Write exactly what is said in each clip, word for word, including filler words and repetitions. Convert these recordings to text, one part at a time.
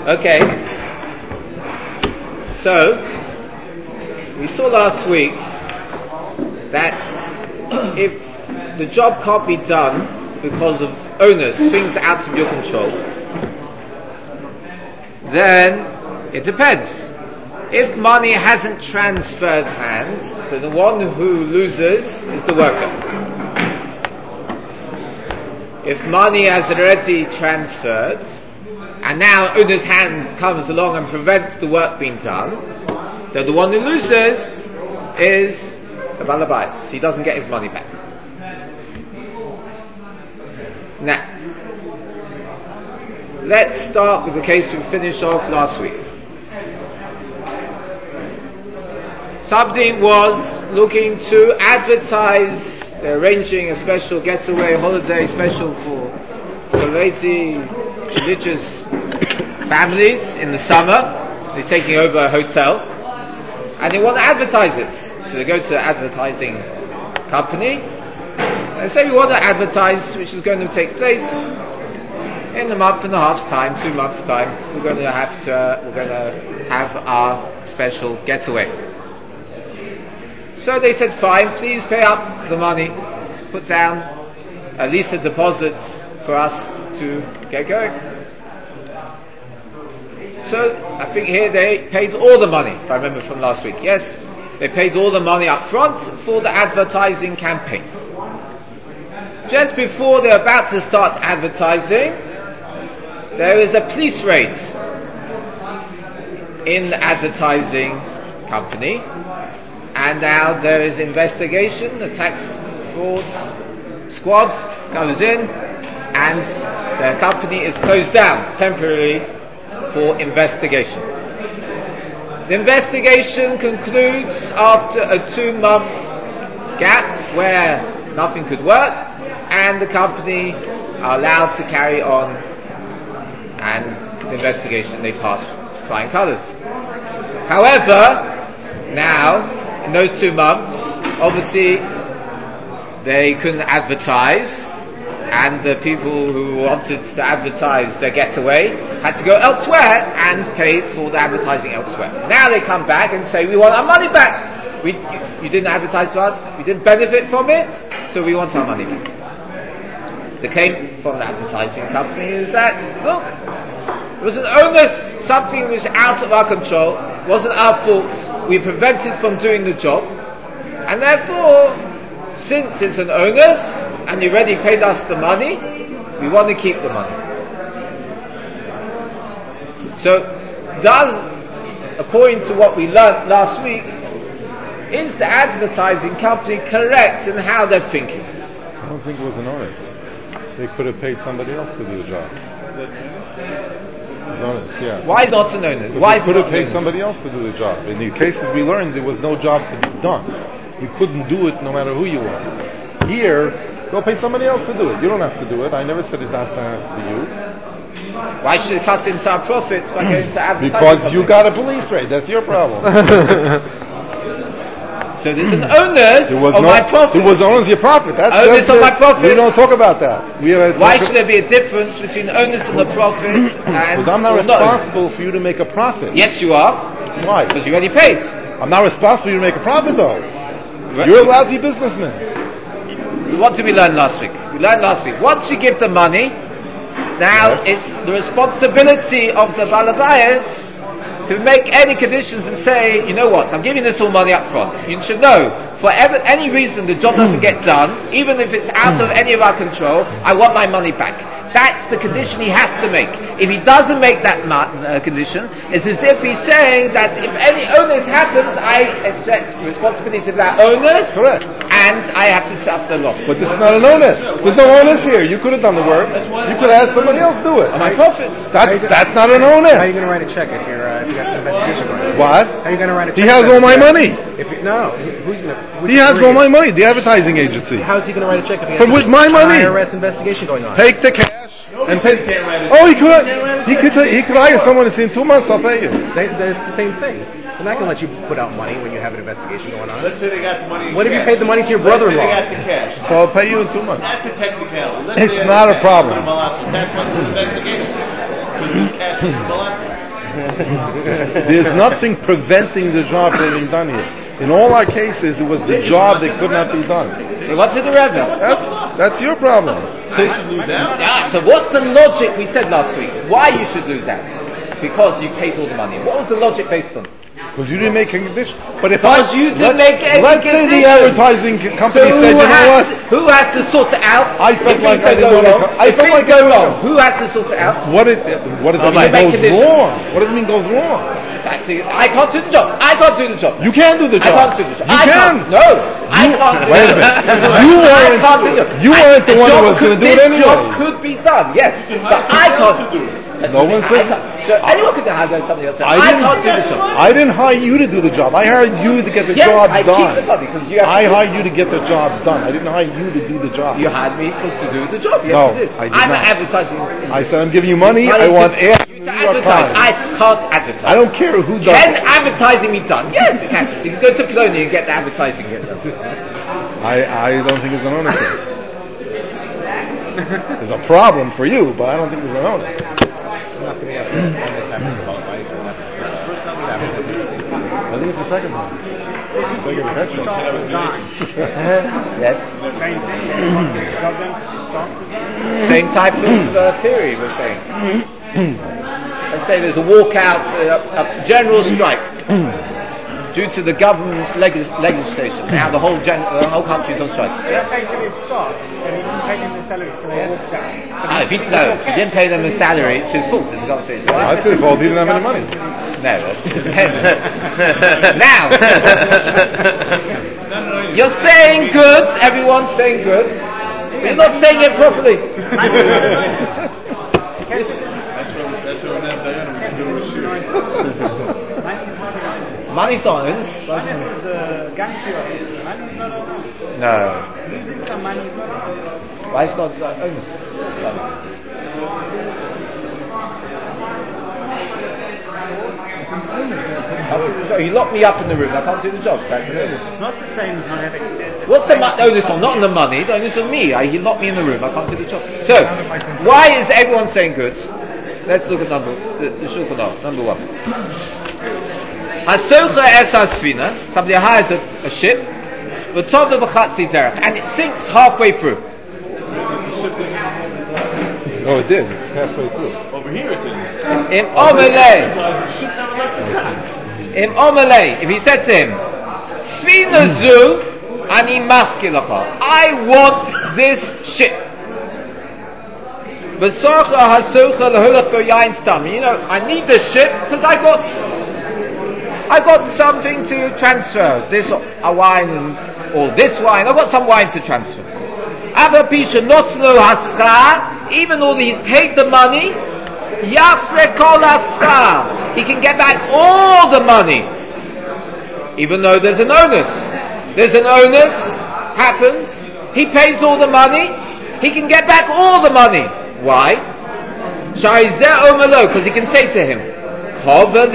Okay. So, we saw last week that if the job can't be done because of owners, things out of your control, then it depends. If money hasn't transferred hands, then the one who loses is the worker. If money has already transferred, and now owner's hand comes along and prevents the work being done, then the one who loses is the Baal Habayis. He doesn't get his money back. Now, let's start with the case we finished off last week. Somebody was looking to advertise, they're arranging a special getaway holiday special for Haredi religious families in the summer. They're taking over a hotel and they want to advertise it. So they go to an advertising company and say, we want to advertise, which is going to take place in a month and a half's time, two months' time. We're going to have to, uh, we're going to have our special getaway. So they said, fine, please pay up the money, put down at least a deposit for us to get going. So I think here they paid all the money, if I remember from last week. Yes, they paid all the money up front for the advertising campaign. Just before they're about to start advertising, there is a police raid in the advertising company, and now there is investigation. The tax fraud squad goes in and the company is closed down temporarily for investigation. The investigation concludes after a two month gap where nothing could work, and the company are allowed to carry on, and the investigation, they pass flying colours. However, now in those two months, obviously they couldn't advertise, and the people who wanted to advertise their getaway had to go elsewhere and pay for the advertising elsewhere. Now they come back and say, we want our money back. We, you, you didn't advertise to us, we didn't benefit from it, so we want our money back. The claim from the advertising company is that, look, it was an onus, something which was out of our control, wasn't our fault, we prevented from doing the job, and therefore, since it's an onus, and you already paid us the money, we want to keep the money. So, does, according to what we learnt last week, is the advertising company correct in how they're thinking? I don't think it was an onus. They could have paid somebody else to do the job. Onus, yeah. Why is it not an onus? Why they could have paid somebody else to do the job. In the cases we learned, there was no job to be done. You couldn't do it no matter who you were. Here, go pay somebody else to do it. You don't have to do it. I never said it has to have to be you. Why should it cut into our profits by going to advertising? Because you got a police raid. That's your problem. So there's an onus on no, my profit. There was onus your profit. That's onus on my profit. We don't talk about that. We have Why should there be a difference between onus on the profit and... Because I'm not responsible not for you to make a profit. Yes, you are. Why? Because you already paid. I'm not responsible for you to make a profit, though. Right. You're a lousy businessman. What did we learn last week? We learned last week. Once you give the money, now yes. It's the responsibility of the Baal Habayis to make any conditions and say, you know what, I'm giving this all money up front. You should know, for ever, any reason the job doesn't get done, even if it's out of any of our control, I want my money back. That's the condition he has to make. If he doesn't make that ma- uh, condition, it's as if he's saying that if any onus happens, I accept responsibility for that onus, correct, and I have to suffer the loss. But this is not an onus. There's no onus here. You could have done the work. You could have had somebody else do it. On my profits. That's, that's not an onus. How are you going to write a check if you're uh, if you got an investigation going on? What? How are you going to write a check? He has all my money. If you, no, no. Who's going to? He has all my money. The advertising agency. How is he going to write a check if he has From with my money? I R S investigation going on? Take the cash and pay. Oh, he could. He could. He could hire someone and say in two months I'll pay you. They, it's the same thing. They're not going to let you put out money when you have an investigation going on. Let's say they got the money. What if you paid the money to your brother-in-law? Let's say they got the cash. So I'll pay you in two months. That's a technicality. Let's it's not a problem. That's what's an investigation. Because this cash is collected. There's nothing preventing the job from being done here. In all our cases, it was the job that could not be done. What's the Rebbe? That's, that's your problem. So, yeah, so what's the logic we said last week? Why you should lose out? Because you paid all the money. What was the logic based on? Because you didn't make a condition. But if because I, you didn't let's, make any let's say the advertising company so said, you know what? Who has to sort it out? I felt like I didn't want to. I if felt things like go wrong, who has to sort it out? What, it, what does Oh, that mean make goes wrong? What does it mean goes wrong? That's it. I can't do the job. I can't do the job. You can do the job. I can't do the job. You I can. Can't. No, I You, can't do wait the a minute. job. You weren't. I can't do it. You weren't the I, one who job was going to do it this anyway. job could be done, yes, but I can't do it. No one said. So anyone could have done something else. I, I didn't, can't do the job. I didn't hire you to do the job. I hired you to get the yes, job I done. keep the money because you have I to hired you to get the job done. I didn't hire you to do the job. You hired me for, to do the job. Yes, no, it is. I did I'm not. advertising. I said I'm giving you money. money I want to, air. you to advertise. I can't advertise. I don't care who does Can it. advertising be done? Yes, you can. You can go to Plony and get the advertising here done. I, I don't think it's an onus thing. There's a problem for you, but I don't think there's an onus. Not going to be able to qualify. First time we have I think it's the second one. Bigger than Yes. Same thing. Same type of uh, theory, we're saying. Let's say there's a walkout, uh, a general strike due to the government's legis- legislation. Now the whole gen- the whole country's on strike. They're taking his stocks and he didn't pay them the salary, so they walked out. No, if he, no, if he didn't pay them a salary, it's his fault. It's got to say it's I his fault. He didn't have any money. No, it's him. Now, you're saying good. Everyone's saying good. But you're not saying it properly. Money's not owned. Money is a gang to you. Money's not owned. No. Losing some money is not owned. Why is not owned? You locked me up in the room. I can't do the job. That's an onus. It's not the same as not having. What's the mo- onus on? Not on the money. The onus on me. I, he locked me in the room. I can't do the job. So, why is everyone saying good? Let's look at number the, the Shulchan Aruch, number one. Hasocha es hasfina. Somebody hires a, a ship, v'tov b'chatzi derech, and it sinks halfway through. No, it did. Halfway through. Over here it didn't. Im omelei. Im omelei. If he said to him, Svina zu ani maskilacha. I want this ship. V'sorcha hasocha l'holach bo yain stam. You know, I need this ship because I got, I got something to transfer. This a wine and or this wine. I've got some wine to transfer. Ava pisha notlo haskar. Even though he's paid the money, yafre kol haskar. He can get back all the money, even though there's an onus. There's an onus. Happens. He pays all the money. He can get back all the money. Why? Because he can say to him, because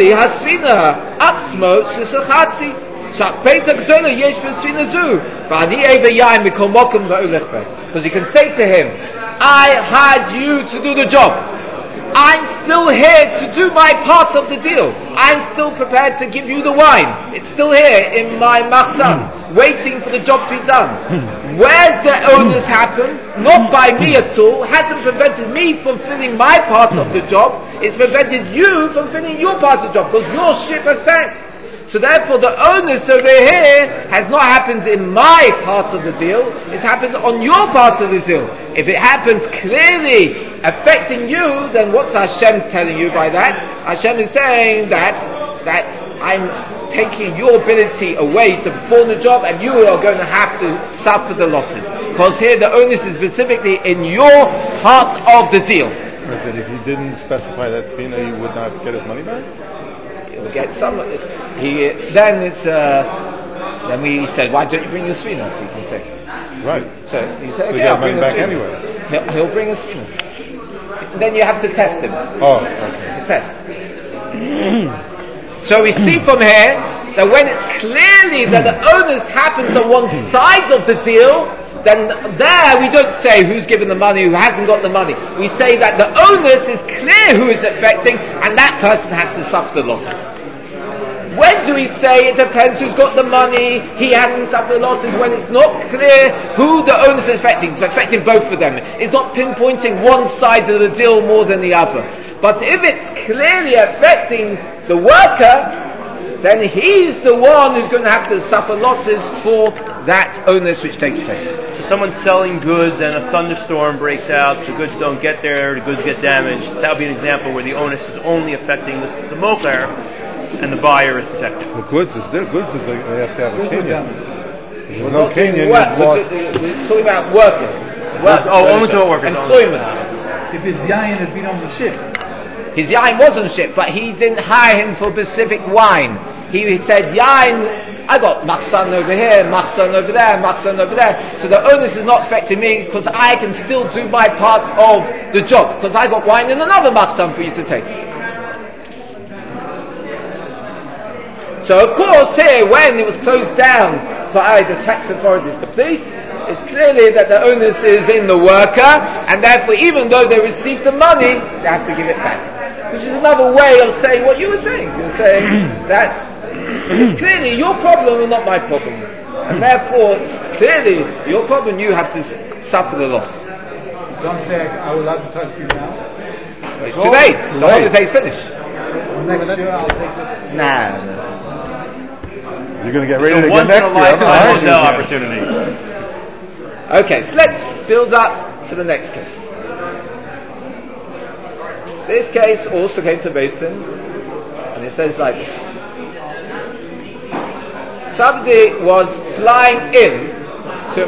he can say to him, I hired you to do the job. I'm still here to do my part of the deal. I'm still prepared to give you the wine. It's still here in my machzan, waiting for the job to be done. Where's the onus happened? Not by me at all. Hasn't prevented me from filling my part of the job. It's prevented you from filling your part of the job because your ship has sank. So therefore the onus over here has not happened in my part of the deal, it's happened on your part of the deal. If it happens clearly affecting you, then what's Hashem telling you by that? Hashem is saying that that I'm taking your ability away to perform the job and you are going to have to suffer the losses. Because here the onus is specifically in your part of the deal. That if he didn't specify that spina, he would not get his money back? He'll get some. He then it's uh, then we said, why don't you bring your spina? We can say, right. So you say, So okay, you I'll bring bring it back spina. anyway. He'll, he'll bring a spina. Then you have to test him. Oh, okay. It's a test. So we see from here that when it's clearly that the onus happens on one side of the deal, then there we don't say who's given the money, who hasn't got the money. We say that the onus is clear who is affecting, and that person has to suffer the losses. When do we say it depends who's got the money, he has to suffer the losses, when it's not clear who the onus is affecting? It's affecting both of them. It's not pinpointing one side of the deal more than the other. But if it's clearly affecting the worker, then he's the one who's going to have to suffer losses for that onus which takes place. So someone's selling goods and a thunderstorm breaks out, the goods don't get there, the goods get damaged. That would be an example where the onus is only affecting the, the mocher, and the buyer is protected. The goods is there. Goods is like they have to have a Kenyan. There's We're no not doing Kenyan. work. We're, we're talking about working. Work, Oh, only to workers. Employment. If his yain had been on the ship. His yain was on the ship, but he didn't hire him for specific wine. He said, yain, I got machsan over here, machsan over there, machsan over there. So the onus is not affecting me because I can still do my part of the job because I got wine in another machsan for you to take. So of course here, when it was closed down by the tax authorities, the police, it's clearly that the onus is in the worker, and therefore even though they received the money, they have to give it back. Which is another way of saying what you were saying. You were saying that it's clearly your problem and not my problem. And therefore, clearly your problem, you have to suffer the loss. Don't say I will advertise to you now. It's too late. The holiday's finished. Next year I'll take it. Nah, no. You're going to get ready to Once get in a next year. lifetime I'm not opportunity. Okay, so let's build up to the next case. This case also came to Basin, and it says like this. Somebody was flying in to,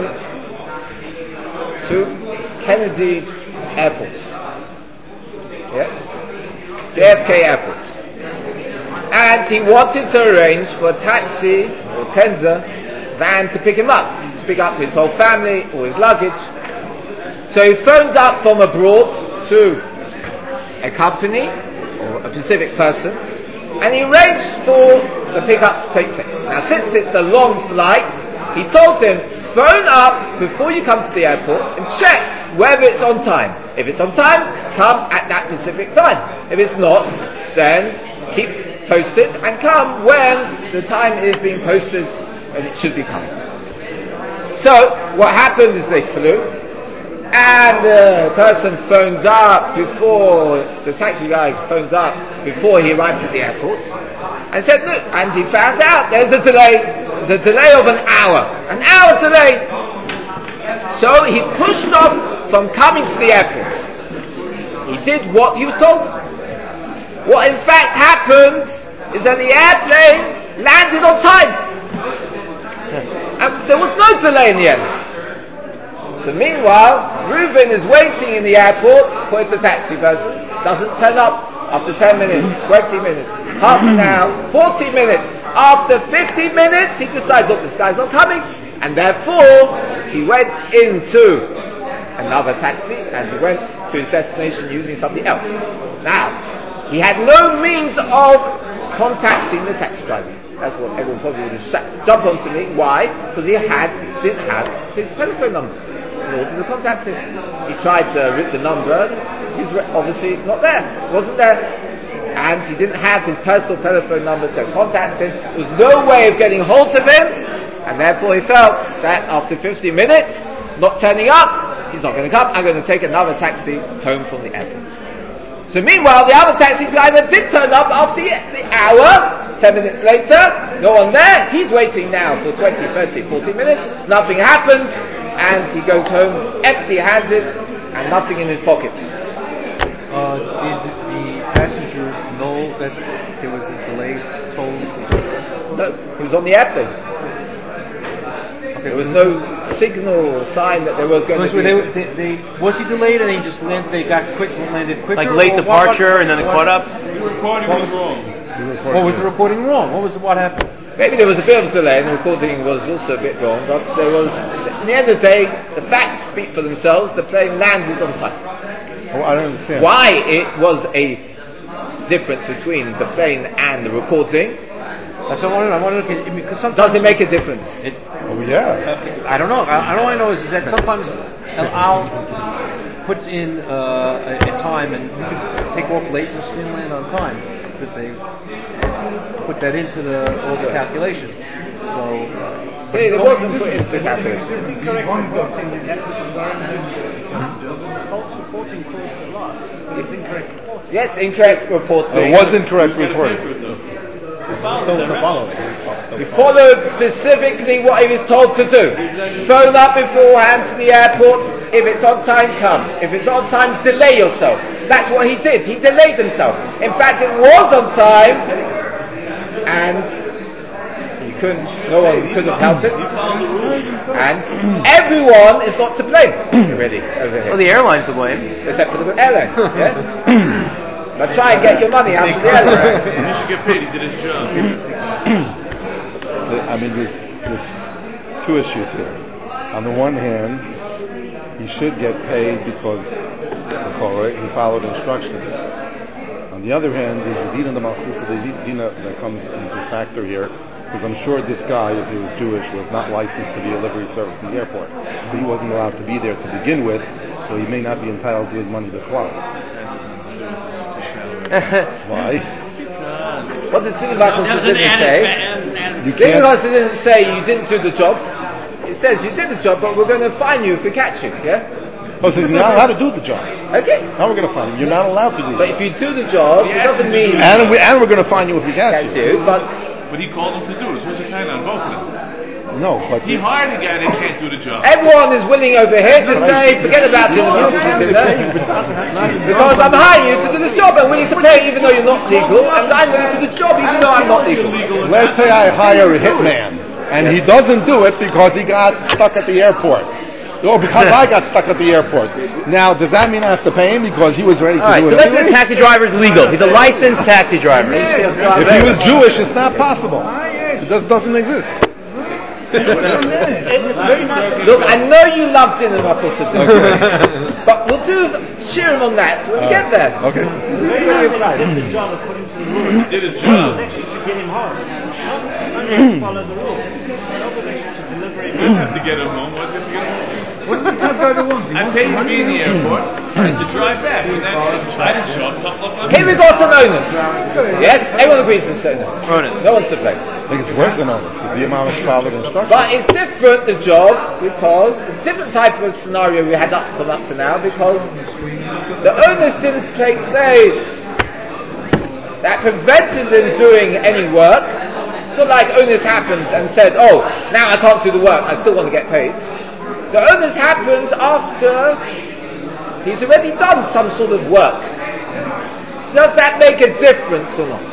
to Kennedy Airport. Yeah? J F K Airport. And he wanted to arrange for a taxi or tender van to pick him up, to pick up his whole family or his luggage. So he phoned up from abroad to a company or a specific person, and he arranged for the pickup to take place. Now, since it's a long flight, he told him, phone up before you come to the airport and check whether it's on time. If it's on time, come at that specific time. If it's not, then keep posted and come when the time is being posted and it should be coming. So, what happened is they flew, and the person phones up before, the taxi guy phones up before he arrived at the airport, and said, look, and he found out there's a delay, the delay of an hour, an hour delay. So he pushed off from coming to the airport. He did what he was told. What in fact happened is that the airplane landed on time. And there was no delay in the end. So meanwhile, Reuven is waiting in the airport for the taxi person. Doesn't turn up after ten minutes, twenty minutes, half an hour, forty minutes. After fifty minutes, he decides, look, this guy's not coming. And therefore, he went into another taxi and he went to his destination using something else. Now, he had no means of contacting the taxi driver. That's what everyone probably would have sa- jumped onto me. Why? Because he had didn't have his telephone number in order to contact him. He tried to rip the number. He's re- obviously not there. It wasn't there. And he didn't have his personal telephone number to contact him. There was no way of getting hold of him. And therefore he felt that after fifty minutes, not turning up, he's not going to come. I'm going to take another taxi home from the airport. So meanwhile, the other taxi driver did turn up after the hour. Ten minutes later, no one there. He's waiting now for twenty, thirty, forty minutes. Nothing happens, and he goes home empty-handed and nothing in his pockets. Uh, did the passenger know that there was a delay told? No, he was on the airplane. Okay, there was no signal or sign that there was going so to be. They, they, they, was he delayed and he just landed? They got quick, landed quicker. Like late departure what, what, and then they caught up. The recording was, was wrong. What was the recording wrong? What was what happened? Maybe there was a bit of a delay, and the recording was also a bit wrong. But there was, at the end of the day, the facts speak for themselves. The plane landed on time. Oh, I don't understand. Why it was a difference between the plane and the recording? That's what I wanted. I wanted to, because sometimes does it make a difference? It, oh yeah. I don't know. I, I don't want to know is, is that sometimes I'll puts in uh, a, a time, and you can take off late and still land on time because they put that into the all the calculation. So uh, Hey, it wasn't put into the calculation. It's incorrect reporting in that was environment. False reporting caused the loss, but it's incorrect reporting. Yes, incorrect reporting. It was incorrect reporting. Still to follow it. He followed specifically what he was told to do. Phone up beforehand to the airport. If it's on time, come. If it's on time, delay yourself. That's what he did. He delayed himself. In fact, it was on time, and he couldn't. No one could have helped it. And everyone is not to blame. Really, over here. Well, the airline's to blame. Except for the airline. Yeah? But try and get your money out of the airline. He should get paid. He did his job. I mean, there's, there's two issues here. On the one hand, he should get paid because he followed instructions. On the other hand, there's a dina the malchusa, the dina that comes into factor here, because I'm sure this guy, if he was Jewish, was not licensed to be a livery service in the airport. So he wasn't allowed to be there to begin with, so he may not be entitled to his money to flow. Why? What did the Malchus didn't say? You The Malchus didn't say you didn't do the job. It says you did the job, but we're going to fine you if we catch you. Yeah. Oh, so he's not allowed to do the job. Okay. Now we're going to fine you. You're not allowed to do But it. if you do the job, it doesn't mean And, we, and we're going to fine you if we catch catch you. you. But But he called him to do it. So what's the kind on both of them? No, but He hired a guy that can't do the job. everyone is willing over here to say, forget about doing the job, because I'm hiring you to do this job. I'm willing to pay even though you're not legal, and I'm willing to do the job even though I'm not legal. let's say I hire a hitman, and he doesn't do it because he got stuck at the airport. Or because I got stuck at the airport. Now, does that mean I have to pay him because he was ready to All right, do so it let's say anyway? the taxi driver is legal. He's a licensed taxi driver. If he was Jewish, it's not possible. It just doesn't exist. Look, I know you loved dinner, but we'll do shirim on that when we get there. Okay. Did the job according to the rules. He did his It was job. actually to get him home. Not to follow the rules. That was actually to deliver him home. To get him home, what's it to get him home? What does the cab driver want? He I wants paid the to money. be in the airport and to drive back. And that's it. I didn't show up. Tough luck on Here we me. got an onus. Yes, everyone agrees it's onus. Onus. No one's to blame. I think it's worse than honest, because the imam has followed instructions. But it's different, the job, because it's a different type of scenario we had up from up to now, because the onus didn't take place. That prevented them doing any work. So like onus happened and said, oh, now I can't do the work, I still want to get paid. The onus happens after he's already done some sort of work. Does that make a difference or not?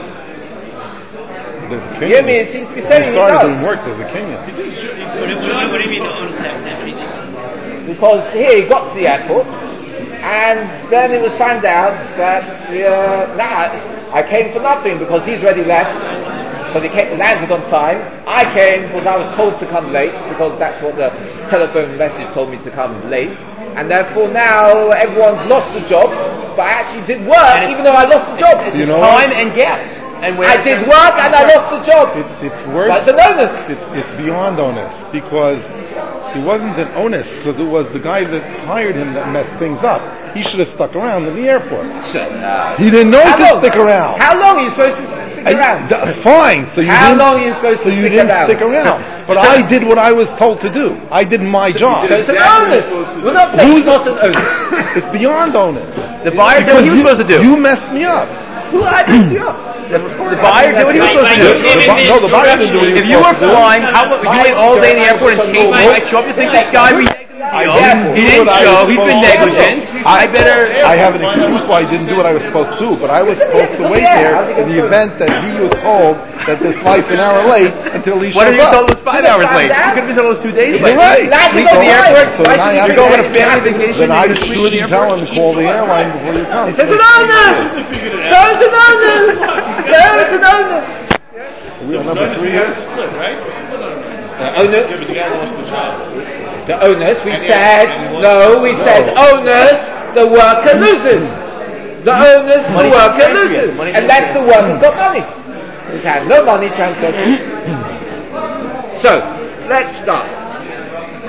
There's a You Kenyan. mean it seems to be He saying it started does. doing work, there's a Kenyan. He did his job. He did his job. What do you mean the onus happened? Because here he got to the airport, and then it was found out that uh, nah, I came for nothing because he's already left. Because he came, landed on time. I came because I was told to come late because that's what the telephone message told me to come late. And therefore now everyone's lost the job, but I actually did work even though I lost the job. You know Time what? and gas. And where I did work and I lost the job. It, it's worse. That's an onus. It's, it's beyond onus, because it wasn't an onus, because it was the guy that hired him that messed things up. He should have stuck around in the airport. Shut up. He didn't know How to long? stick around. How long are you supposed to stick I- around? That's fine. So you How didn't, long are you supposed so to you stick didn't around? stick around. But I did what I was told to do. I did my job. So it's an onus. We're not saying it's not an onus. It's beyond onus. the buyer did what he was you, supposed to do. You messed me up. Who I messed you up? The, the buyer did what he was supposed to do. The, bu- no, the buyer didn't do what he was If you were supposed to do. flying, how about you wait all day in the airport and came I show up, you think this guy reneged on the deal? He didn't I show, was he's been supposed to do. negligent. I better. I have an excuse why I didn't do what I was supposed to do, but I was supposed to wait there in the event that he was told that this flight's an hour late until he What shows if you up. told him it was five hours late? You could have been told it was two days You're late. right. Landed Leave on the the airport. So then I have You to go on a then family vacation. Then I you go should to the tell airport. him to call the airline before you come. It's an onus. So it's an onus. So it's an onus. We are number three You here. got to split, right? You split on it. The onus. Yeah, but the guy lost the job. The onus. We said no. We said onus. The worker loses. The onus. The Money worker transfer, loses. money Unless transfer. the worker's got money. He's had no money transferred. So let's start.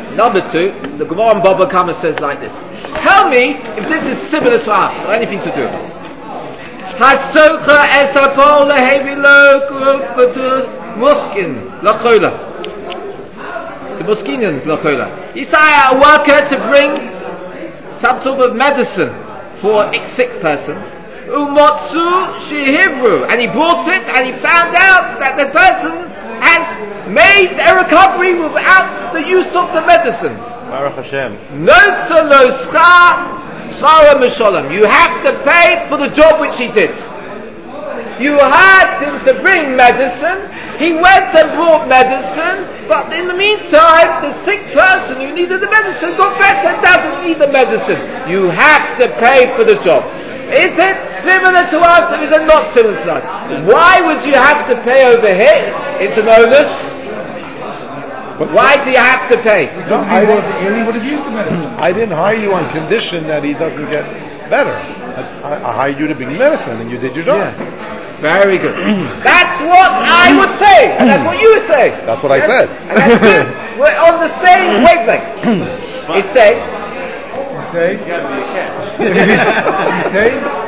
Number two, the Gemara in Baba Kama says like this. Tell me if this is similar to us or anything to do with us. Hasocha esapol lehevi lo kufutu muskin lachola. The muskinin lachola. He said a worker to bring some sort of medicine for a sick person. Umotsu shehivru, and he brought it and he found out that the person has made a recovery without the use of the medicine. Baruch Hashem. You have to pay for the job which he did. You had him to bring medicine. He went and brought medicine, but in the meantime, the sick person who needed the medicine got better and doesn't need the medicine. You have to pay for the job. Is it similar to us or is it not similar to us? Why would you have to pay over here? It's an onus. Why do you have to pay? No, I, didn't, I didn't hire you on condition that he doesn't get better. I, I hired you to bring medicine and you did your job. Yeah. Very good. That's what I would say, and that's what you would say. That's what yes? I said. And that's good. We're on the same wavelength. It's saying, Say? You gotta be a cat. You say?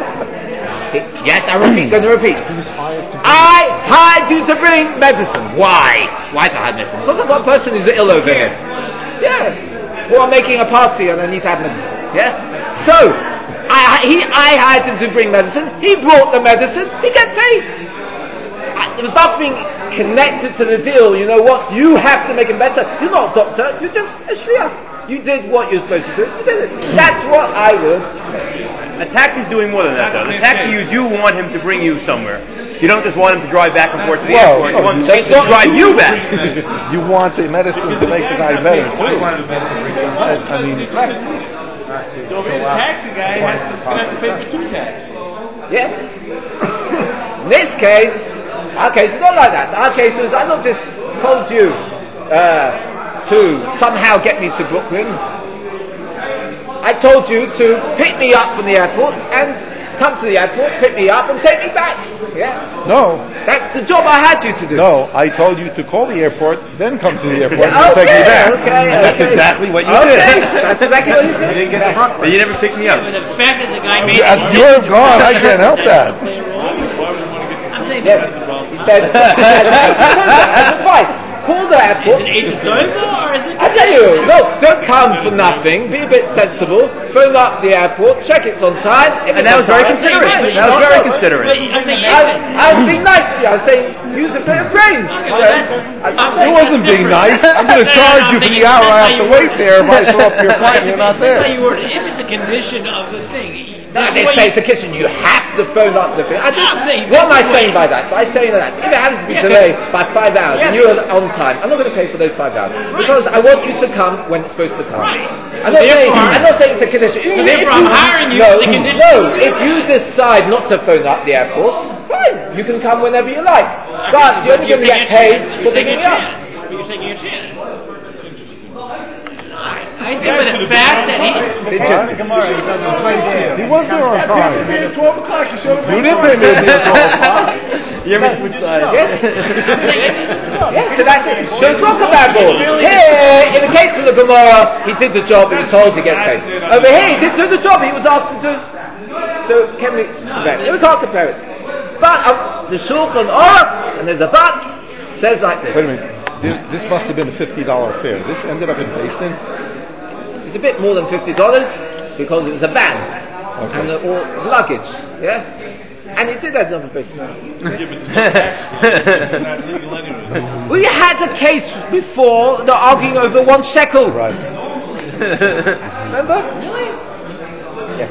Yes, I repeat, going to repeat. I hired you to bring medicine. Why? Why to hide medicine? Because I've got a person who's ill over here. Yeah. Or I'm making a party and I need to have medicine. Yeah? So, I, he, I hired him to bring medicine. He brought the medicine. He gets paid. I, there was nothing connected to the deal. You know what? You have to make him better. You're not a doctor. You're just a shliach. You did what you're supposed to do. You did it. That's what I would say. A taxi's doing more than that, though. The taxi, you do want him to bring you somewhere. You don't just want him to drive back and forth to the well, airport. You want him to drive you back. You want the medicine to make the guy better, too. I mean... So the taxi guy has to, going to have to pay for two taxis. Yeah. In this case, our case is not like that. Our case is, I not just told you uh, to somehow get me to Brooklyn. I told you to pick me up from the airport and come to the airport, pick me up and take me back. Yeah? No. That's the job I had you to do. No, I told you to call the airport, then come to the airport Yeah, and okay, take me back. Okay, and that's okay. exactly what you okay. did. That's exactly what you did. You didn't get the front. But you never picked me up. But the fact that the guy made As you're gone, I can't help that. I'm saying Yes. He said, as advice, call the airport. Is it over or is it? I tell you, look, don't come for nothing. Be a bit sensible. Phone up the airport, check it's on time. And that was very considerate. That was very considerate. I'm saying, I, I was being nice to you. I was saying, use a bit of brains. Okay, well, that's- It wasn't being nice. I'm going to charge you for the hour I have to wait there if I show up to your flight and you're not there. That's how you word it. If it's a condition of the thing. No, I didn't say it's a kitchen. You have to phone up the thing. I just, No, I'm saying- what am I saying by that? By saying that, if it happens to be Yeah, delayed by five hours and Yeah. you're on time, I'm not going to pay for those five hours because I want you to come when it's supposed to come. Right. I'm So not saying therefore- I'm not saying it's a condition. So Even therefore if I'm hiring you no, for the condition. No, if you decide not to phone up the airport, fine. You can come whenever you like. But you're only going to get paid for You're taking picking a me up. chance. But you're taking a chance. I think with the fact that he. It's interesting. He was there on time. twelve o'clock, you showed up. You didn't pay me at twelve o'clock. You ever switch sides? Yes. Yes, so that's it. So it's not about gold. Here, in the case of the Gemara, he did the job, he was told to get paid. Over here, he did do the job, he was asked to do. So, can we compare it? It was hard to compare it. But, um, the Shulchan Aruch, and there's a but, says like this. Wait a minute. This, this must have been a fifty dollars fare. This ended up in Basin? It's a bit more than fifty dollars, because it was a van. Okay. And uh, all luggage, yeah? And it did have another basis. We had a case before, they're arguing over one shekel. Right. Remember? Really? Yes.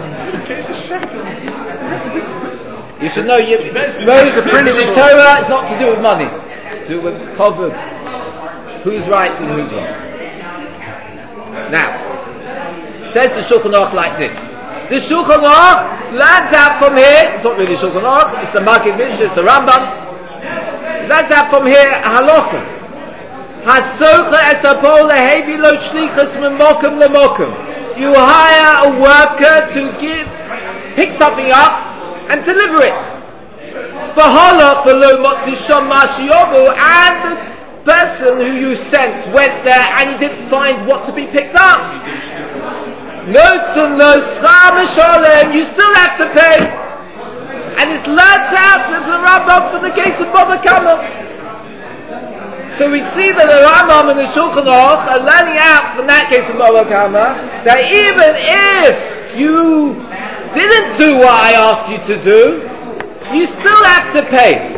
You should know, you, Moses, the principle Torah is not to do with money. It's to do with covered. Who's right and who's wrong. Now, says the Shulchan Aruch like this. The Shulchan Aruch lands out from here. It's not really Shulchan Aruch. It's the Maggid Mishnah. It's the Rambam. Lands out from here a halacha. Hasocha esapol lehevi lo shlichus memokum lemokum. You hire a worker to give, pick something up and deliver it. V'halach v'lo motzi sham ma'ashiyovu, and the person who you sent went there and he didn't find what to be picked up. Notes and notes, you still have to pay. And it's learnt out as the Rambam for the case of Baba Kama. So we see that the Rambam and the Shulchan Aruch are learning out from that case of Baba Kama that even if you didn't do what I asked you to do, you still have to pay.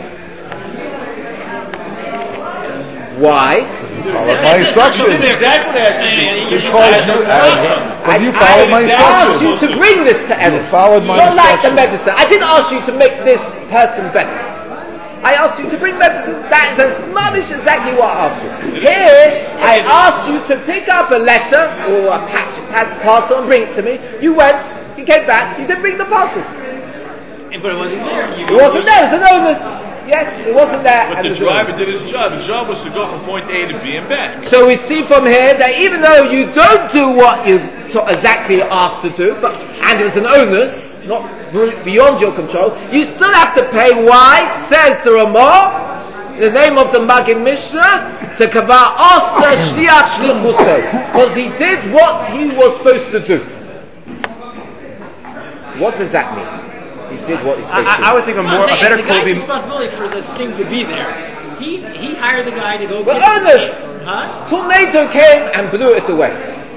Why? Follow my instructions. Exactly what I Because you, I, you followed my I asked you instructions. to bring this to Evan. You followed my Not like the instructions. medicine. I didn't ask you to make this person better. I asked you to bring medicine. That is mamish exactly what I asked you. Here, I asked you to pick up a letter or a patch, patch, parcel and bring it to me. You went, you came back, you didn't bring the parcel. But it wasn't there. You, It wasn't there, it's an onus. Yes, it wasn't there. But and the it's driver onus. did his job. His job was to go from point A to B and back. So we see from here that even though you don't do what you so exactly asked to do, but and it was an onus, not beyond your control, you still have to pay. Why? Says the Ramah, the name of the Maggid Mishnah, to kava asa shliach shlichuso, because he did what he was supposed to do. What does that mean? He did what he's supposed I, to do. I would think a No, more I'm a saying, better the quote guy's would be responsibility for the thing to be there. He he hired the guy to go But get onus! it. Huh? Tornado came and blew it away.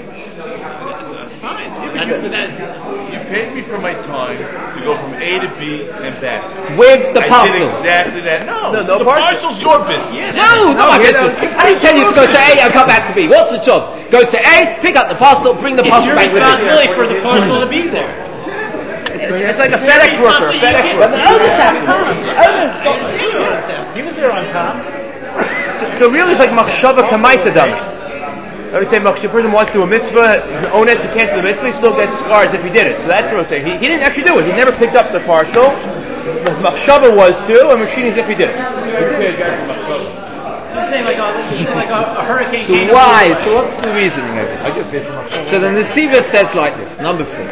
Fine. That's, but that's, You paid me for my time to go from A to B and back. With the I parcel. did exactly that. No, No, no the parcel. parcel's your business. No, not my you business. know, I didn't tell you to go to A and come back to B. What's the job? Go to A, pick up the parcel, bring the it's parcel your back with it. responsibility for the parcel to be there. it's like a FedEx worker. A FedEx But the worker. owners have time. Owners I got understand you understand. He was there on time. So really, it's like machshava kamaita dummy. I would say a person wants to do a mitzvah, he's an onus, he can't do the mitzvah, he still gets scars if he did it. So that's what I'm saying. He, he didn't actually do it. He never picked up the parcel. The machshava was too, and machine as if he did it. He's saying like a, he's saying like a, a hurricane So came why? over. So what's the reasoning of it? I get paid for my phone. So the Nesiva says like this, number four.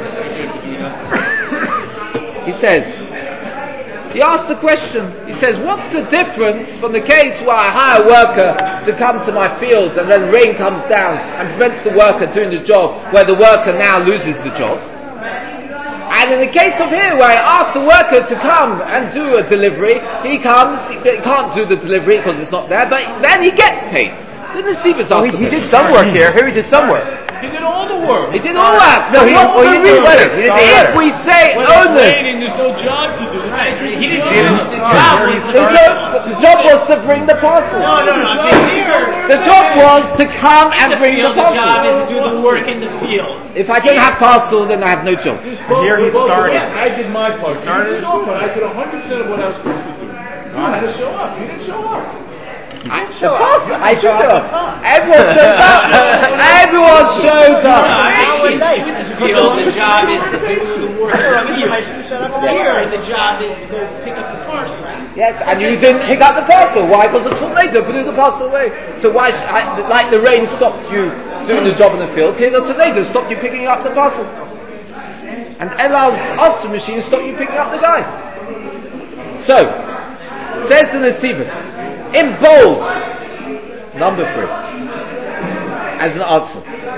He says, he asked the question, he says, what's the difference from the case where I hire a worker to come to my fields and then rain comes down and prevents the worker doing the job, where the worker now loses the job? And in the case of here, where I ask the worker to come and do a delivery, he comes, he can't do the delivery because it's not there, but then he gets paid. The Nesiva's Well, asked he, he the did some work here. Here he did some work. He did all the work. He did all that. No, But he what didn't- well, was he the didn't do reason? letters. He didn't do If letters. we say When it's owners, raining, there's no job to do. Right, he didn't He do didn't it. The start. job was the to job, the job was to bring the parcel. No, no, no. I'm saying here, The job was to come and the bring the field, the job is parcel. to do the work in the field. If I don't have parcel, then I have no job. Here he started. I did my part. Started. You did your part. I did one hundred percent of what I was supposed to do. You had to show up. You didn't show up. I, the parcel, I should show up. Everyone showed up. Everyone showed up. Actually, with the field, the job is to do the work in the field. Here, the job is to go pick up the parcel. Yes, and you didn't pick up the parcel. Why? Because the tornado blew the parcel away. So why, sh- I, like the rain stopped you doing the job in the field, here the tornado stopped you picking up the parcel. And Elal's answer machine stopped you picking up the guy. So, says the Nesivus, in bold, number three, as an answer.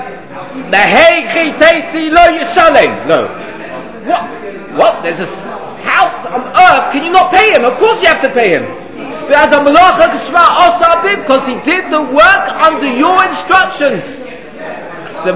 No. What? What? There's a... How on earth can you not pay him? Of course you have to pay him. Because he did the work under your instructions. If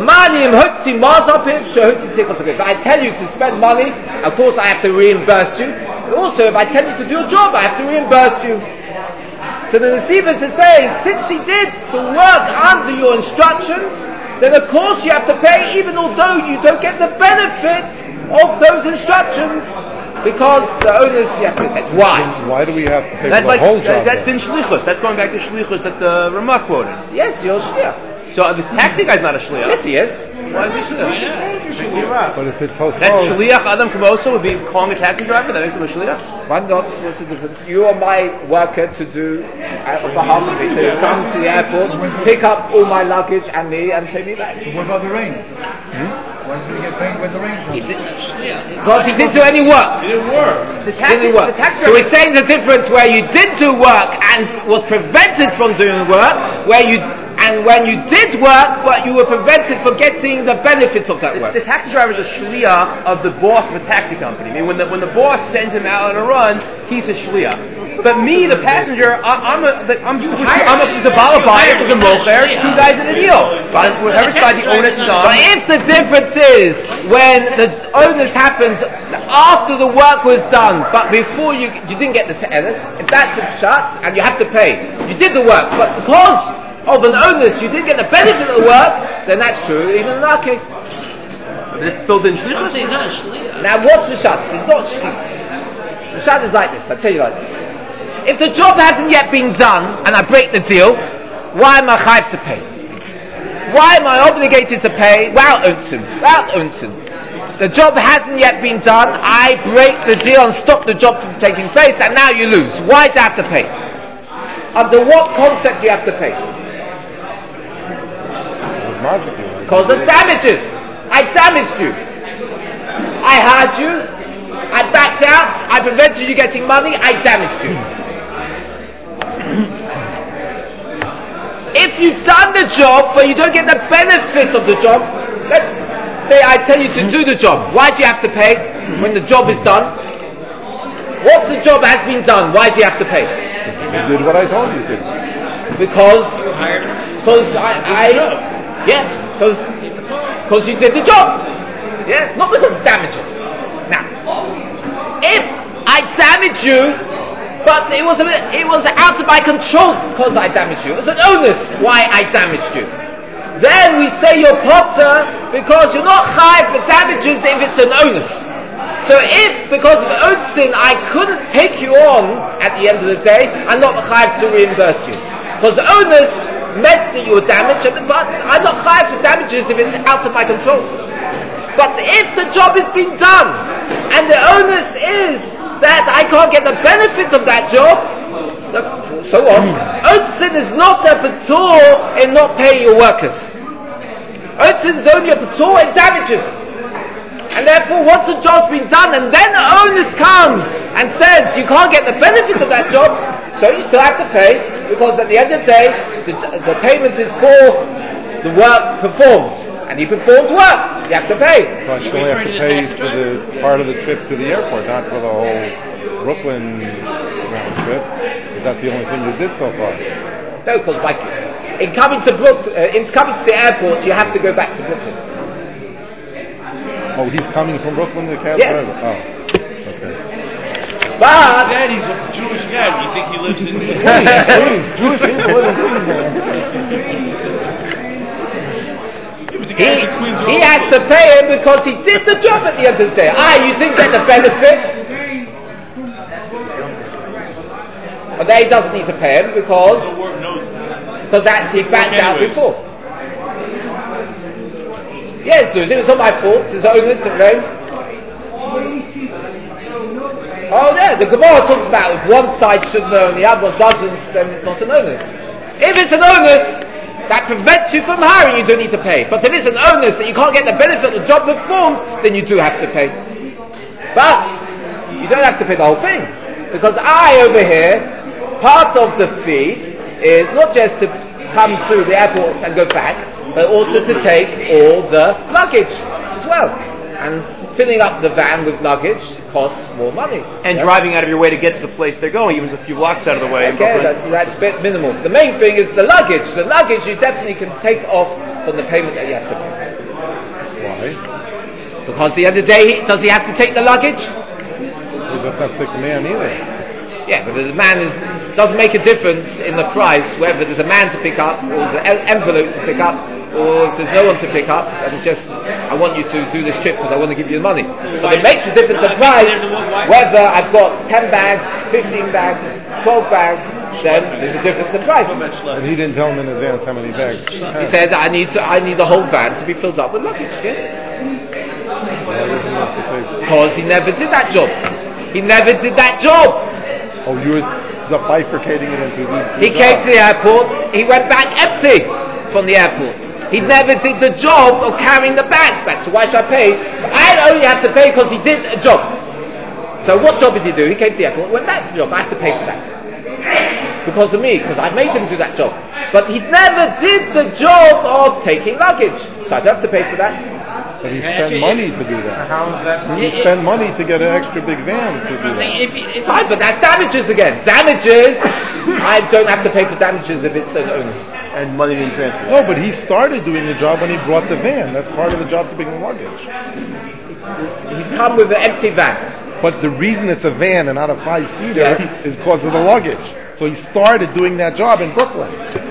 I tell you to spend money, of course I have to reimburse you. Also, if I tell you to do a job, I have to reimburse you. So the Nesivus is saying, since he did the work under your instructions, then of course you have to pay, even although you don't get the benefit of those instructions, because the owners you have to say. Why? Why do we have to pay That's for the like whole that, job? that's in shlichus. That's going back to shlichus that the Ramah quoted. Yes, you're shliach. So uh, the taxi guy's not a Yes, shliach. he is. Why is he shliach? But if it's household, That shliach Adam Kamoso would be calling a taxi driver. That makes him a shliach. Why not? What's the difference? You are my worker to do uh, on behalf of me, to come to the airport, pick up all my luggage and me, and take me back. What about the rain? Hmm? When did he get paid when the rain comes? He didn't shliach. Because he didn't do any work. It didn't work. The tax, Didn't work. the tax So we're saying the difference where you did do work and was prevented from doing work, where you and when you did work, but you were prevented from getting the benefits of that work. The, the taxi driver is a shliach of the boss of a taxi company. I mean, when the when the boss sends him out on a run, he's a shliach. But me, the passenger, I, I'm a the, I'm I'm a, I'm a bala buyer, who's a mocher, two guys in a deal. But whatever side the onus is on. But if the difference is when the onus happens after the work was done, but before you you didn't get the onus, if that's the shut and you have to pay, you did the work, but because of an onus you didn't get the benefit of the work, then that's true even in our case. But it's still in shlichus. He's not a shliach. Now what's the shut? It's not shlichus. The shut is like this. I'll tell you like this. If the job hasn't yet been done and I break the deal, why am I chayav to pay? Why am I obligated to pay? Without unsin, without unsin. The job hasn't yet been done, I break the deal and stop the job from taking place, and now you lose. Why do I have to pay? Under what concept do you have to pay? Because of damages. I damaged you. I hired you. I backed out. I prevented you getting money. I damaged you. If you've done the job, but you don't get the benefit of the job, let's say I tell you to do the job. Why do you have to pay when the job is done? Once the job has been done, why do you have to pay? You did what I told you to. Because, because I, I, yeah, because, because you did the job. Yeah, not because of damages. Now, if I damage you, but it was a bit, it was out of my control because I damaged you. It was an onus why I damaged you. Then we say you're potter because you're not chayav for damages if it's an onus. So if because of own sin I couldn't take you on at the end of the day, I'm not chayav to reimburse you. Because the onus meant that you were damaged, but I'm not chayav for damages if it's out of my control. But if the job has been done and the onus is that I can't get the benefits of that job, so what? Own sin is not a patur in not paying your workers. Own sin is only a patur in damages. And therefore, once the job's been done, and then the onus comes and says you can't get the benefits of that job, so you still have to pay, because at the end of the day, the, the payment is for the work performed. And you performed work, you have to pay. So I still have to pay for the part of the trip to the airport, not for the whole Brooklyn round trip. Is that the only thing you did so far? No, because like in coming to Brooklyn, uh, in coming to the airport, you have to go back to Brooklyn. Oh, he's coming from Brooklyn to the cab Yes. driver? Oh, okay. But Daddy's a Jewish guy. Do you think he lives in Queens, Jewish people live in Queens, man. he, he has to pay him because he did the job at the end of the day. Ah, you didn't get the benefits. But then he doesn't need to pay him because because that's he backed out before. Yes, it was not my fault. It's onus and rain. Oh yeah, the Gemara talks about if one side should know and the other one doesn't, then it's not an onus. If it's an onus that prevents you from hiring, you don't need to pay. But if it's an onus that you can't get the benefit of the job performed, then you do have to pay. But you don't have to pay the whole thing, because I over here, part of the fee is not just to come through the airport and go back, but also to take all the luggage as well. And filling up the van with luggage costs more money. And yeah. driving out of your way to get to the place they're going, even a few blocks out of the way. Okay, that's, that's a bit minimal. The main thing is the luggage. The luggage you definitely can take off from the payment that you have to pay. Why? Because at the end of the day, does he have to take the luggage? He doesn't have to take the man either. Yeah, but the man is, doesn't make a difference in the price whether there's a man to pick up or there's an envelope to pick up or if there's no one to pick up and it's just I want you to do this trip because I want to give you the money. But it makes a difference in price whether I've got ten bags, fifteen bags, twelve bags, then there's a difference in price. And he didn't tell him in advance how many bags. He said I need to, I need the whole van to be filled up with luggage, yes? Why doesn't he have to pay? Because he never did that job. He never did that job. Oh, you were bifurcating it into these two He came jobs. to the airport, he went back empty from the airport. He never did the job of carrying the bags back, so why should I pay? I only have to pay because he did a job. So what job did he do? He came to the airport, went back to the job, I have to pay for that. Because of me, because I made him do that job. But he never did the job of taking luggage, so I don't have to pay for that. But he spent money to do that. How is that? He spent money to get an extra big van to do that. If it- it's Fine, but that's damages again. Damages, I don't have to pay for damages if it's an onus. And money didn't transfer. No, but he started doing the job when he brought the van. That's part of the job to bring the luggage. He's come with an empty van. But the reason it's a van and not a five-seater Yes. is because of the luggage. So he started doing that job in Brooklyn.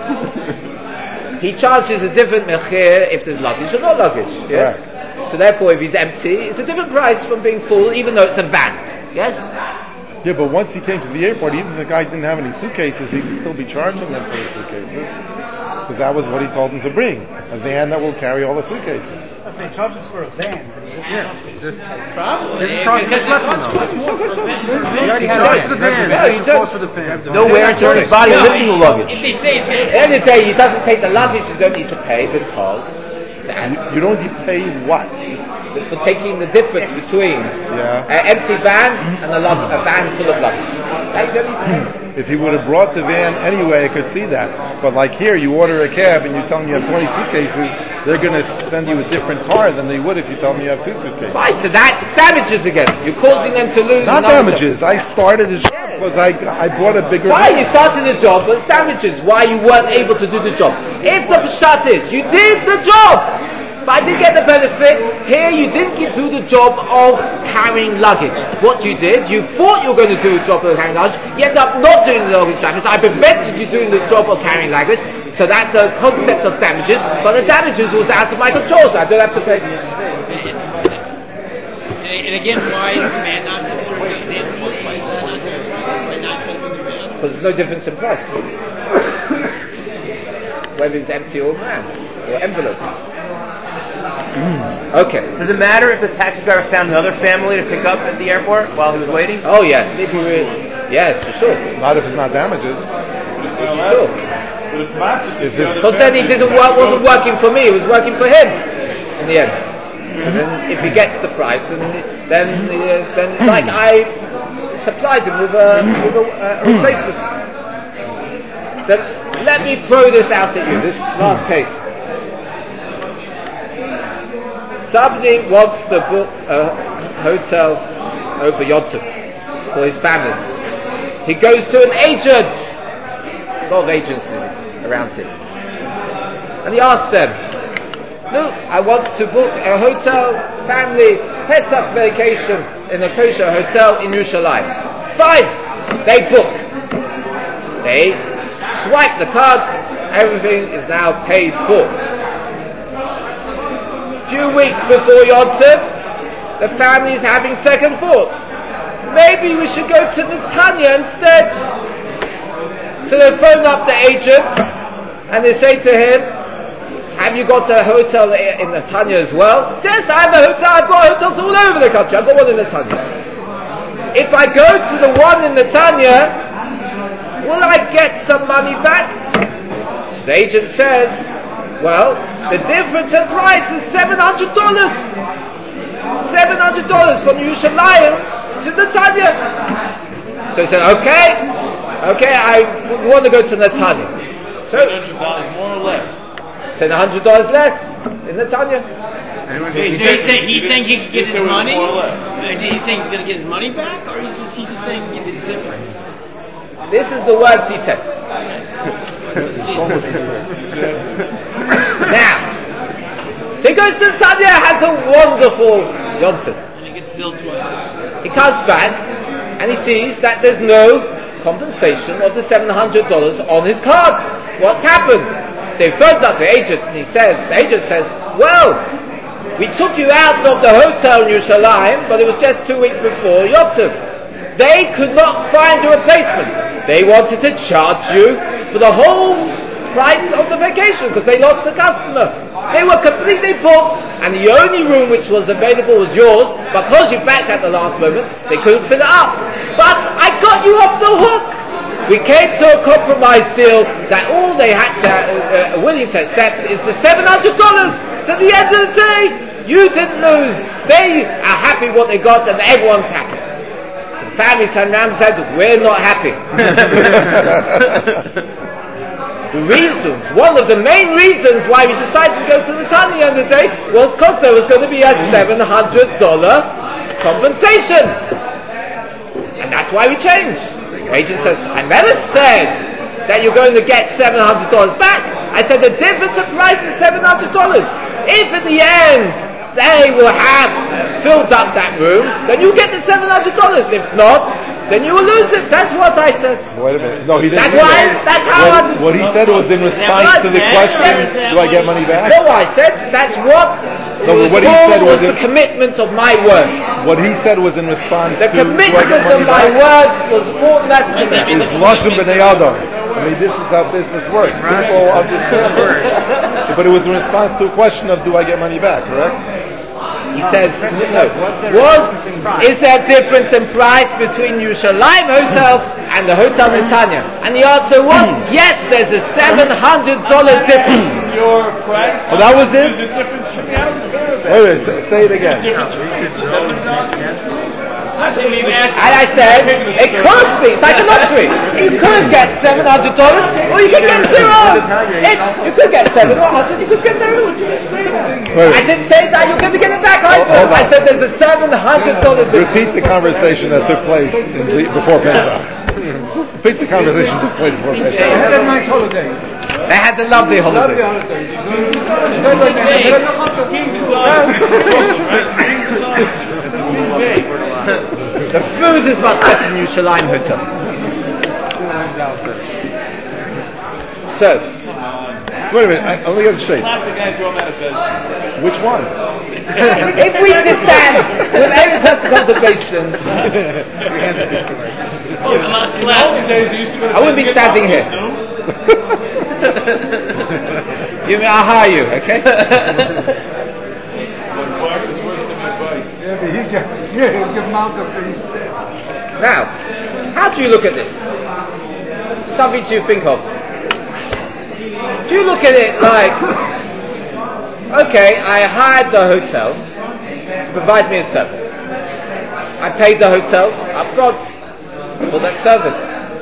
He charges a different mechir if there's luggage or no luggage. Yes. Correct. So therefore, if he's empty, it's a different price from being full, even though it's a van. Yes. Yeah, but once he came to the airport, even if the guy didn't have any suitcases, he could still be charging them for the suitcases. Because that was what he told them to bring. A van that will carry all the suitcases. I say charges for a van. But he doesn't charge for Probably. charge Because for it costs costs more for a van. He already He had charged the the van. van. Yeah, Yeah, he he does. cost for the van. No wear and tear on his body No, lifting the luggage. If they say it's At the end of the day, he doesn't take the luggage. You don't need to pay because that's You don't pay what? for taking the difference between Yeah. an empty van and a, lug- a van full of luggage. That you don't need to pay. If he would have brought the van anyway, I could see that. But like here, you order a cab and you tell them you have twenty suitcases, they're going to send you a different car than they would if you tell them you have two suitcases. Right, so that's damages again. You're causing them to lose. Not another damages. I started the job because I, I bought a bigger Why van. you started the job, but it's damages. Why you weren't able to do the job. If the pshat is, you did the job, but I didn't get the benefit. Here you didn't get do the job of carrying luggage. What you did, you thought you were going to do the job of carrying luggage, you end up not doing the luggage damage. I prevented you doing the job of carrying luggage, so that's the concept of damages, but the damages was out of my control, so I don't have to pay. And, and again, why is the man not considered the van? Why is that not doing Why not taking the van? Because there's no difference in price. Whether it's empty or man, or envelope. Okay. Does it matter if the taxi driver found another family to pick up at the airport while he was waiting? Oh yes, if you were, yes, for sure. Not if it's not damages. For sure. If it's, Because then he didn't work, wasn't working for me, it was working for him in the end. And then if he gets the price, then then uh, then it's like I supplied him with a with a, uh, a replacement. So let me throw this out at you. This last case. Somebody wants to book a hotel over Yom Tov for his family. He goes to an agent. A lot of agencies around him. And he asks them, look, I want to book a hotel, family, Pesach vacation in a kosher hotel in Yerushalayim. Fine! They book. They swipe the cards, everything is now paid for. A few weeks before Yom Tov, the family is having second thoughts. Maybe we should go to Netanya instead. So they phone up the agent and they say to him, have you got a hotel in Netanya as well? He says, I have a hotel, I've got hotels all over the country, I've got one in Netanya. If I go to the one in Netanya, will I get some money back? So the agent says, well, the difference in price is seven hundred dollars. seven hundred dollars from Yerushalayim to Netanya. So he said, okay, okay, I want to go to Netanya. So, seven hundred dollars more or less. seven hundred dollars less in Netanya. So he's, he's, saying, he's saying he can get his money? More or less. He's saying he's going to get his money back? Or he's just, he's just saying get the difference? This is the words he said. Now, so he goes to Netanya, has a wonderful Yom Tov. And he gets billed twice. He comes back and he sees that there's no compensation of the seven hundred dollars on his card. What happens? So he phones up the agent and he says, the agent says, well, we took you out of the hotel in Yerushalayim, but it was just two weeks before Yom Tov. They could not find a replacement. They wanted to charge you for the whole price of the vacation because they lost the customer. They were completely booked and the only room which was available was yours. Because you backed at the last moment, they couldn't fill it up. But I got you off the hook. We came to a compromise deal that all they had to uh, willing to accept is the seven hundred dollars. So at the end of the day, you didn't lose. They are happy what they got, and everyone's happy. So the family turned around and said, "We're not happy." The reasons, one of the main reasons why we decided to go to the Tanya the other day was because there was going to be a seven hundred dollars compensation. And that's why we changed. The agent says, I never said that you're going to get seven hundred dollars back. I said the difference in price is seven hundred dollars. If in the end they will have uh, filled up that room, then you get the seven hundred dollars. If not, then you will lose it. That's what I said. Wait a minute. No, he didn't. That's why. That's how I. What, what he said was in response to the question, "Do I get money back?" No, I said that's what. No, was what he said was, was the commitment of my words. What he said was in response the to. The commitment of my words was important. That's the It's Lashon B'nei Adam. I mean, this is how business works. People understand words. But it was in response to a question of, "Do I get money back?" Correct? He says, no. Was, is there a difference in price between Yerushalayim Hotel and the hotel in Tanya? And the answer was, yes, there's a seven hundred dollars difference. Your price? Oh, that was it? There's a difference. Wait, wait, say it again. And I said, it could be, it's like a lottery. You could get seven hundred dollars, or you could get zero. It, you could get seven or one hundred, you could get zero. I didn't say that you're going to get it back. I, oh, I said there's a seven hundred dollars. Repeat the conversation that took place in the, before Pesach. Repeat the conversation that took place before Pesach. They had a nice holiday. They had a lovely holiday. Lovely holiday. The food is much better in Yerushalayim Hotel. So, wait a minute, I, I want to get it straight. Which one? If we sit down with every type of contemplation, I wouldn't be standing here. You mean I'll hire you, okay? Now, how do you look at this? Something to think of. Do you look at it like, okay, I hired the hotel to provide me a service. I paid the hotel up front for that service.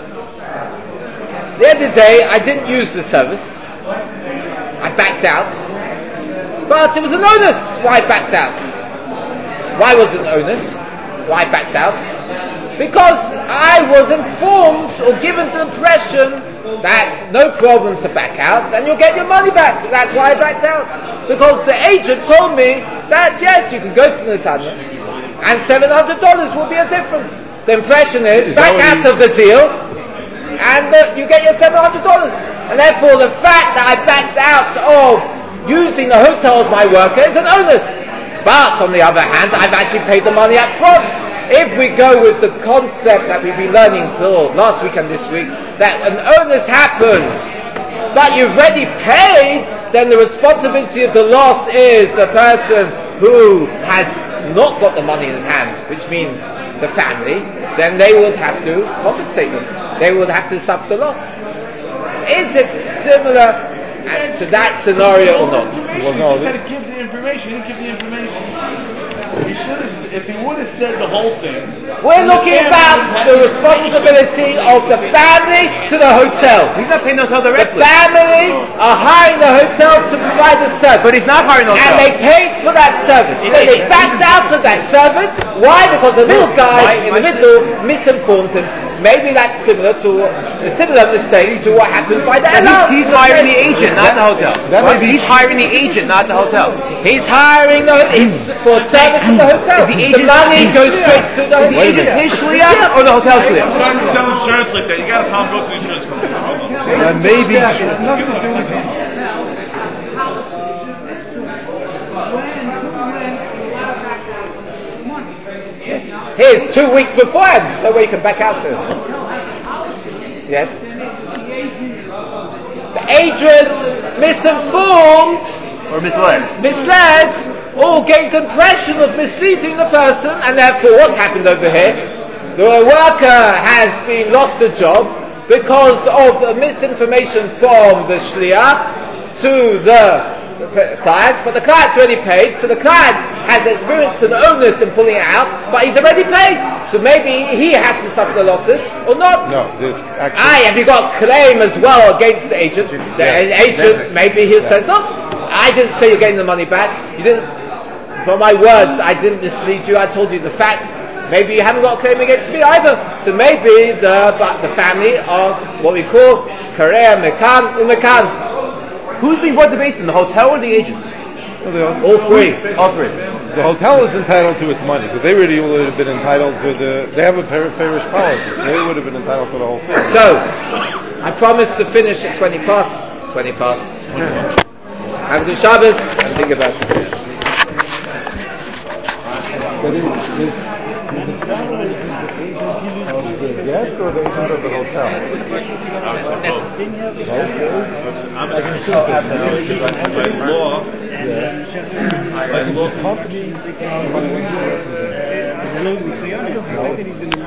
The other day, I didn't use the service. I backed out. But it was an onus why I backed out. Why was it an onus? Why I backed out? Because I was informed or given the impression that no problem to back out and you'll get your money back. That's why I backed out. Because the agent told me that yes, you can go to Netanya and seven hundred dollars will be a difference. The impression is, is back out of the deal and uh, you get your seven hundred dollars. And therefore the fact that I backed out of using the hotel as my worker is an onus. But on the other hand, I've actually paid the money up front. If we go with the concept that we've been learning till last week and this week, that an onus happens, but you've already paid, then the responsibility of the loss is the person who has not got the money in his hands, which means the family, then they would have to compensate them. They would have to suffer the loss. Is it similar to that scenario or not? Well, no. He just had to give the information. He didn't give the information. He should have, if he would have said the whole thing. We're looking about the responsibility of the family to the hotel. He's not paying the hotel directly. The family are hiring the hotel to provide the service. But he's not hiring the hotel. And they paid for that service. So they backed out of that service. Why? Because the little guy in the middle misinformed him. Maybe that's similar to a similar mistake to what happened by the airline. He's, he's hiring the agent, not the hotel. That right? He's hiring the agent, not the hotel. He's hiring the it's for service to the hotel. The, agent, the money goes straight to the hotel. Is the agent his shliach or the hotel shliach? When you sell insurance like that, you got to go to the insurance company. And maybe. Here's two weeks beforehand, so where you can back out to. Yes? The agent misinformed or misled. Misled or gave the impression of misleading the person, and therefore what happened over here? The worker has been lost a job, because of the misinformation from the shliach to the client, but the client's already paid, so the client has experience and onus in pulling it out, but he's already paid, so maybe he has to suffer the losses, or not. No, this actually... Aye, have you got claim as well against the agent? The Yeah. agent, maybe he'll say, look, I didn't say you're getting the money back, you didn't, for my words, I didn't mislead you, I told you the facts, maybe you haven't got a claim against me either, so maybe the the family are what we call Korea Mekan Umekan. Who's being brought to Beis Din, the hotel or the agents? Well, they all, All three. All three. the hotel is entitled to its money, because they really would have been entitled to the, they have a par- parish policy, so they would have been entitled to the whole thing. So, I promised to finish at twenty past. It's twenty past. Have a good Shabbos and think about it. Of the guest or the agent of the hotel? By law, by law, Company.